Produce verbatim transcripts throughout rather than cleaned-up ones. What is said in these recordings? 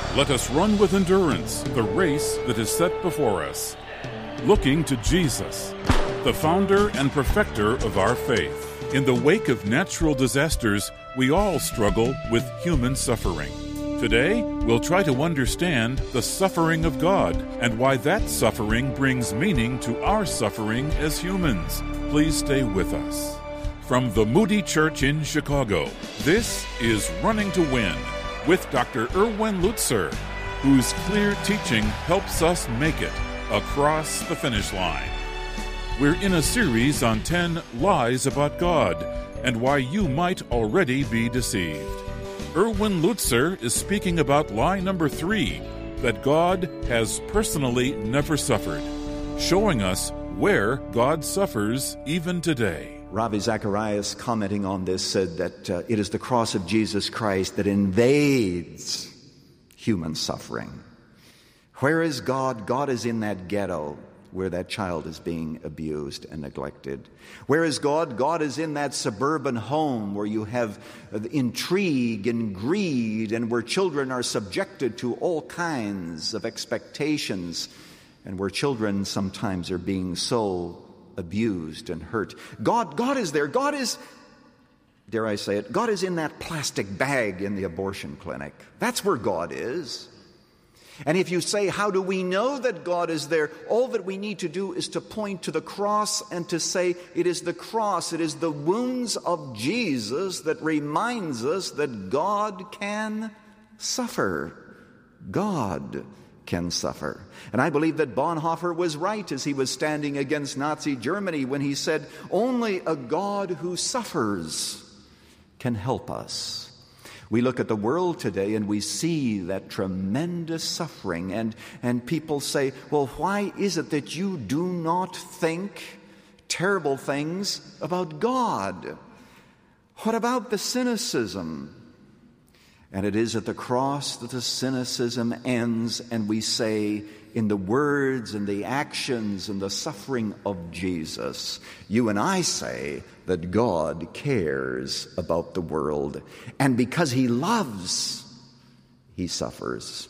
Let us run with endurance the race that is set before us, looking to Jesus, the founder and perfecter of our faith. In the wake of natural disasters, we all struggle with human suffering. Today, we'll try to understand the suffering of God and why that suffering brings meaning to our suffering as humans. Please stay with us. From the Moody Church in Chicago, this is Running to Win with Doctor Erwin Lutzer, whose clear teaching helps us make it across the finish line. We're in a series on ten lies about God and why you might already be deceived. Erwin Lutzer is speaking about lie number three, that God has personally never suffered, showing us where God suffers even today. Ravi Zacharias, commenting on this, said that uh, it is the cross of Jesus Christ that invades human suffering. Where is God? God is in that ghetto where that child is being abused and neglected. Where is God? God is in that suburban home where you have intrigue and greed and where children are subjected to all kinds of expectations and where children sometimes are being so abused and hurt. God, God is there. God is, dare I say it, God is in that plastic bag in the abortion clinic. That's where God is. And if you say, how do we know that God is there? All that we need to do is to point to the cross and to say, it is the cross, it is the wounds of Jesus that reminds us that God can suffer. God can suffer. And I believe that Bonhoeffer was right as he was standing against Nazi Germany when he said, only a God who suffers can help us. We look at the world today and we see that tremendous suffering, and, and people say, well, why is it that you do not think terrible things about God? What about the cynicism? And it is at the cross that the cynicism ends, and we say, in the words and the actions and the suffering of Jesus, you and I say that God cares about the world. And because He loves, He suffers.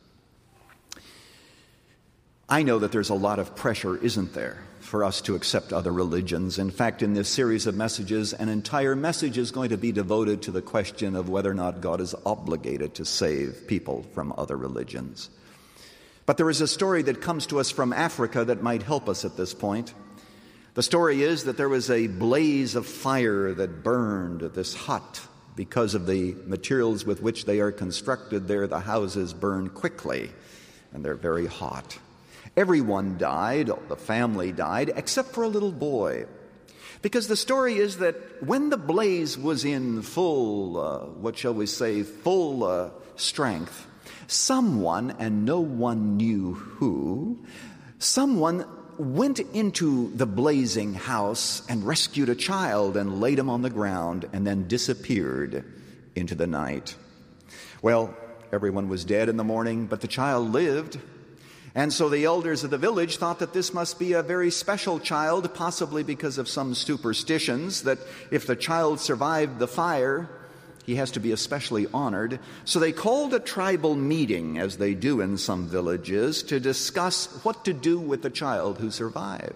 I know that there's a lot of pressure, isn't there, for us to accept other religions. In fact, in this series of messages, an entire message is going to be devoted to the question of whether or not God is obligated to save people from other religions. But there is a story that comes to us from Africa that might help us at this point. The story is that there was a blaze of fire that burned this hut. Because of the materials with which they are constructed there, the houses burn quickly, and they're very hot. Everyone died, the family died, except for a little boy. Because the story is that when the blaze was in full, uh, what shall we say, full uh, strength, someone, and no one knew who, someone went into the blazing house and rescued a child and laid him on the ground and then disappeared into the night. Well, everyone was dead in the morning, but the child lived. And so the elders of the village thought that this must be a very special child, possibly because of some superstitions, that if the child survived the fire, he has to be especially honored. So they called a tribal meeting, as they do in some villages, to discuss what to do with the child who survived.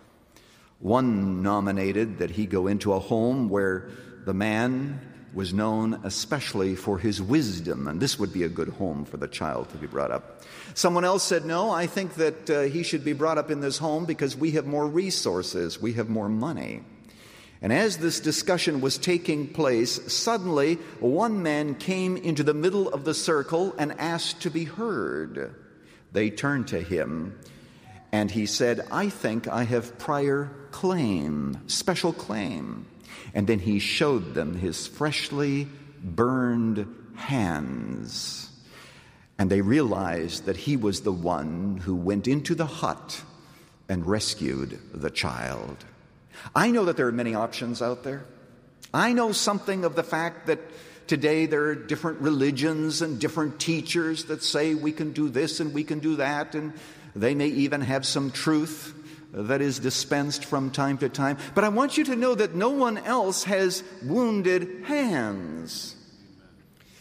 One nominated that he go into a home where the man was known especially for his wisdom, and this would be a good home for the child to be brought up. Someone else said, no, I think that uh, he should be brought up in this home because we have more resources, we have more money. And as this discussion was taking place, suddenly one man came into the middle of the circle and asked to be heard. They turned to him, and he said, I think I have prior claim, special claim. And then he showed them his freshly burned hands. And they realized that he was the one who went into the hut and rescued the child. I know that there are many options out there. I know something of the fact that today there are different religions and different teachers that say we can do this and we can do that, and they may even have some truth that is dispensed from time to time. But I want you to know that no one else has wounded hands.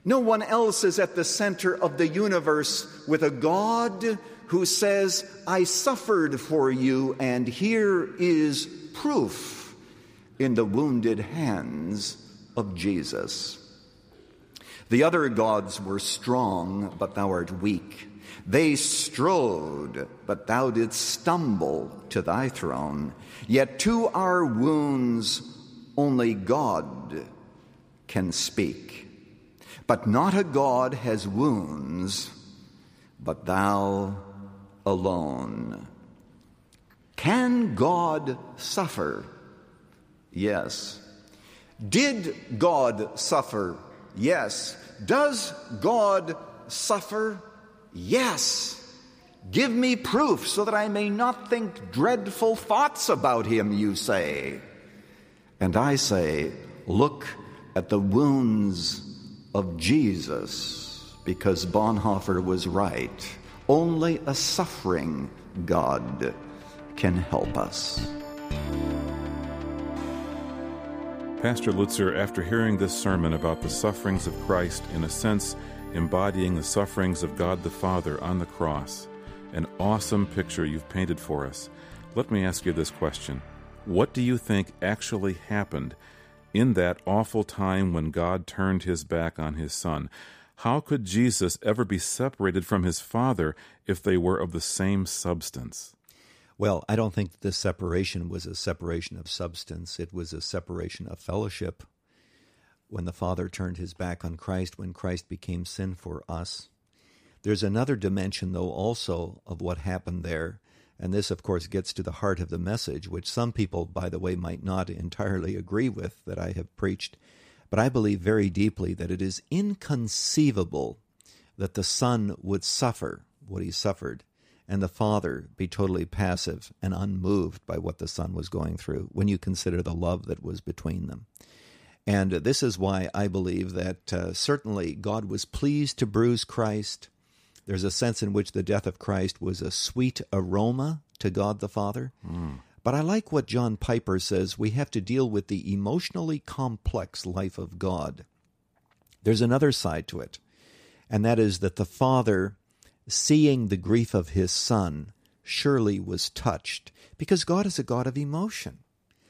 No one else is at the center of the universe with a God who says, I suffered for you, and here is proof in the wounded hands of Jesus. The other gods were strong, but thou art weak. They strode, but thou didst stumble to thy throne. Yet to our wounds only God can speak. But not a god has wounds, but thou alone. Can God suffer? Yes. Did God suffer? Yes. Does God suffer? Yes. Give me proof so that I may not think dreadful thoughts about him, you say. And I say, look at the wounds of Jesus, because Bonhoeffer was right. Only a suffering God can help us. Pastor Lutzer, after hearing this sermon about the sufferings of Christ, in a sense embodying the sufferings of God the Father on the cross, an awesome picture you've painted for us, let me ask you this question. What do you think actually happened in that awful time when God turned his back on his Son? How could Jesus ever be separated from his Father if they were of the same substance? Well, I don't think this separation was a separation of substance. It was a separation of fellowship. When the Father turned his back on Christ, when Christ became sin for us. There's another dimension, though, also of what happened there. And this, of course, gets to the heart of the message, which some people, by the way, might not entirely agree with that I have preached. But I believe very deeply that it is inconceivable that the Son would suffer what he suffered, and the Father be totally passive and unmoved by what the Son was going through, when you consider the love that was between them. And this is why I believe that uh, certainly God was pleased to bruise Christ. There's a sense in which the death of Christ was a sweet aroma to God the Father. Mm. But I like what John Piper says, we have to deal with the emotionally complex life of God. There's another side to it, and that is that the Father, seeing the grief of his Son, surely was touched, because God is a God of emotion.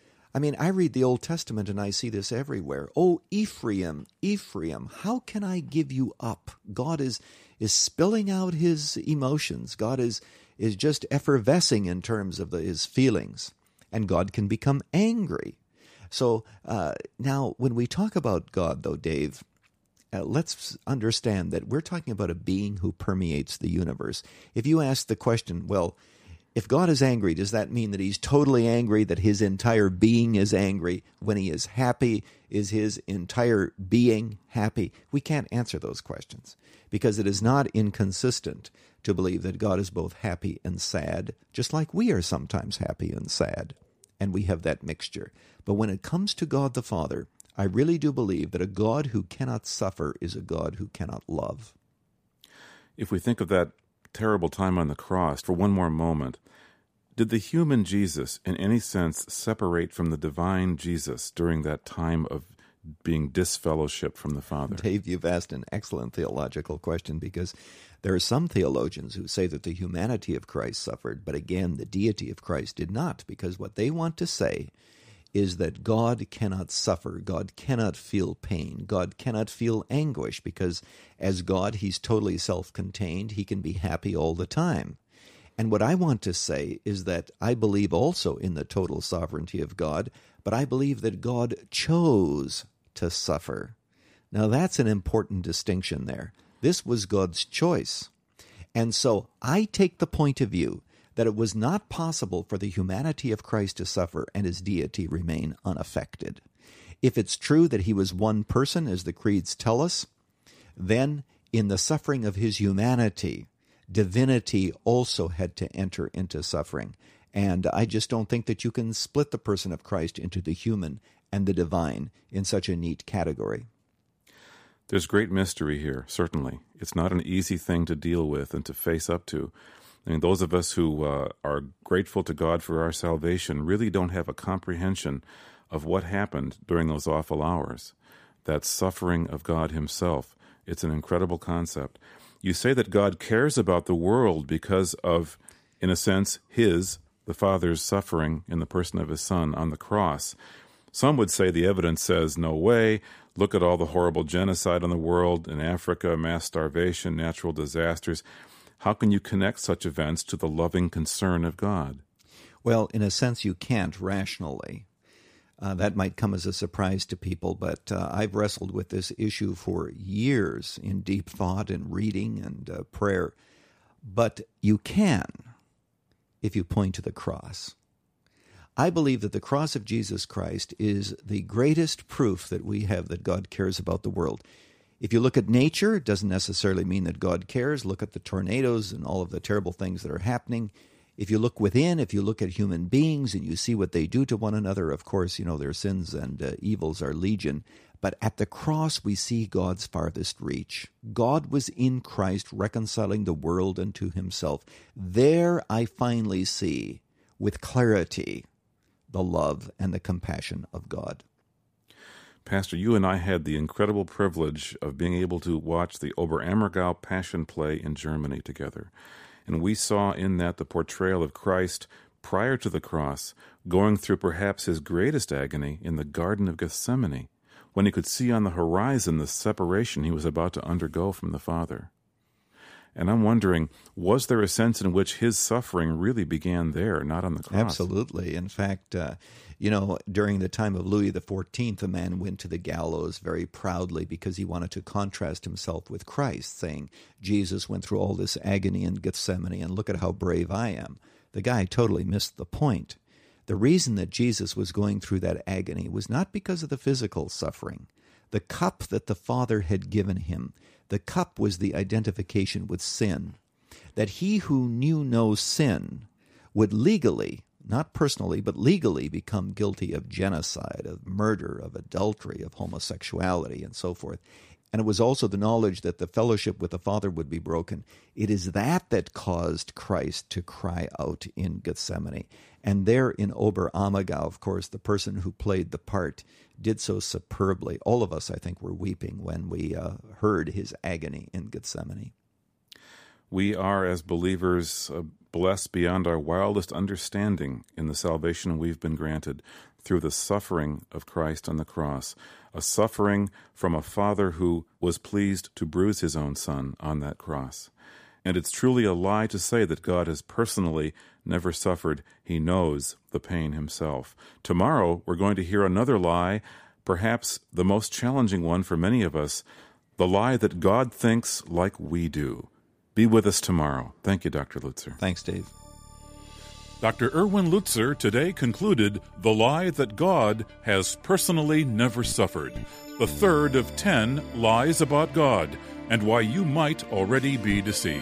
I mean, I read the Old Testament and I see this everywhere. Oh, Ephraim, Ephraim, how can I give you up? God is is spilling out his emotions. God is is just effervescing in terms of the, his feelings. And God can become angry. So uh, now, when we talk about God, though, Dave, uh, let's understand that we're talking about a being who permeates the universe. If you ask the question, well, if God is angry, does that mean that he's totally angry, that his entire being is angry? When he is happy, is his entire being happy? We can't answer those questions because it is not inconsistent to believe that God is both happy and sad, just like we are sometimes happy and sad, and we have that mixture. But when it comes to God the Father, I really do believe that a God who cannot suffer is a God who cannot love. If we think of that terrible time on the cross for one more moment, did the human Jesus in any sense separate from the divine Jesus during that time of being disfellowshipped from the Father? Dave, you've asked an excellent theological question, because there are some theologians who say that the humanity of Christ suffered, but again, the deity of Christ did not, because what they want to say is that God cannot suffer, God cannot feel pain, God cannot feel anguish, because as God, he's totally self-contained, he can be happy all the time. And what I want to say is that I believe also in the total sovereignty of God, but I believe that God chose to suffer. Now that's an important distinction there. This was God's choice. And so I take the point of view that it was not possible for the humanity of Christ to suffer and his deity remain unaffected. If it's true that he was one person, as the creeds tell us, then in the suffering of his humanity, divinity also had to enter into suffering. And I just don't think that you can split the person of Christ into the human and the divine in such a neat category. There's great mystery here, certainly. It's not an easy thing to deal with and to face up to. I mean, those of us who uh, are grateful to God for our salvation really don't have a comprehension of what happened during those awful hours. that suffering of God himself. It's an incredible concept. You say that God cares about the world because of, in a sense, his, the Father's suffering in the person of his Son on the cross. Some would say the evidence says, no way. Look at all the horrible genocide in the world, in Africa, mass starvation, natural disasters. How can you connect such events to the loving concern of God? Well, in a sense, you can't rationally. Uh, that might come as a surprise to people, but uh, I've wrestled with this issue for years in deep thought and reading and uh, prayer. But you can if you point to the cross. I believe that the cross of Jesus Christ is the greatest proof that we have that God cares about the world. If you look at nature, it doesn't necessarily mean that God cares. Look at the tornadoes and all of the terrible things that are happening. If you look within, if you look at human beings and you see what they do to one another, of course, you know, their sins and uh, evils are legion. But at the cross, we see God's farthest reach. God was in Christ reconciling the world unto himself. There I finally see, with clarity, the love and the compassion of God. Pastor, you and I had the incredible privilege of being able to watch the Oberammergau Passion Play in Germany together. And we saw in that the portrayal of Christ prior to the cross, going through perhaps his greatest agony in the Garden of Gethsemane, when he could see on the horizon the separation he was about to undergo from the Father. And I'm wondering, was there a sense in which his suffering really began there, not on the cross? Absolutely. In fact, uh, you know, during the time of Louis the fourteenth, a man went to the gallows very proudly because he wanted to contrast himself with Christ, saying, Jesus went through all this agony in Gethsemane, and look at how brave I am. The guy totally missed the point. The reason that Jesus was going through that agony was not because of the physical suffering. The cup that the Father had given him, the cup was the identification with sin, that he who knew no sin would legally, not personally, but legally become guilty of genocide, of murder, of adultery, of homosexuality, and so forth. And it was also the knowledge that the fellowship with the Father would be broken. It is that that caused Christ to cry out in Gethsemane. And there in Oberammergau, of course, the person who played the part did so superbly. All of us, I think, were weeping when we uh, heard his agony in Gethsemane. We are, as believers, uh, blessed beyond our wildest understanding in the salvation we've been granted through the suffering of Christ on the cross, a suffering from a Father who was pleased to bruise his own Son on that cross. And it's truly a lie to say that God has personally never suffered. He knows the pain himself. Tomorrow, we're going to hear another lie, perhaps the most challenging one for many of us, the lie that God thinks like we do. Be with us tomorrow. Thank you, Doctor Lutzer. Thanks, Dave. Doctor Erwin Lutzer today concluded the lie that God has personally never suffered, the third of ten lies about God, and why you might already be deceived.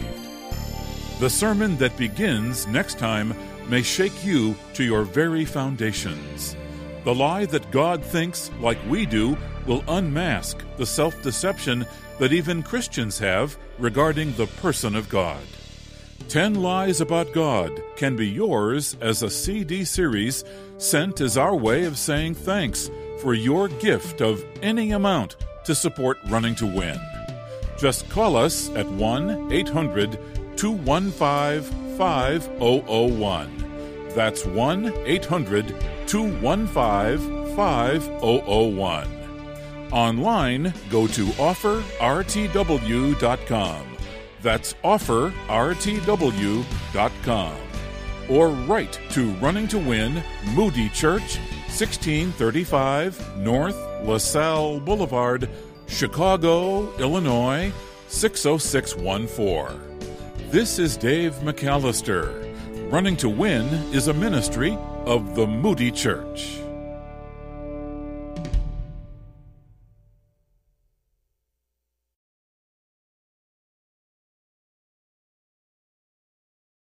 The sermon that begins next time may shake you to your very foundations. The lie that God thinks like we do will unmask the self-deception that even Christians have regarding the person of God. Ten Lies About God can be yours as a C D series sent as our way of saying thanks for your gift of any amount to support Running to Win. Just call us at one eight hundred two one five five zero zero one. That's one eight hundred two one five five zero zero one. Online, go to offer r t w dot com. That's offer r t w dot com. Or write to Running to Win, Moody Church, sixteen thirty-five North LaSalle Boulevard, Chicago, Illinois, six oh six one four. This is Dave McAllister. Running to Win is a ministry of the Moody Church.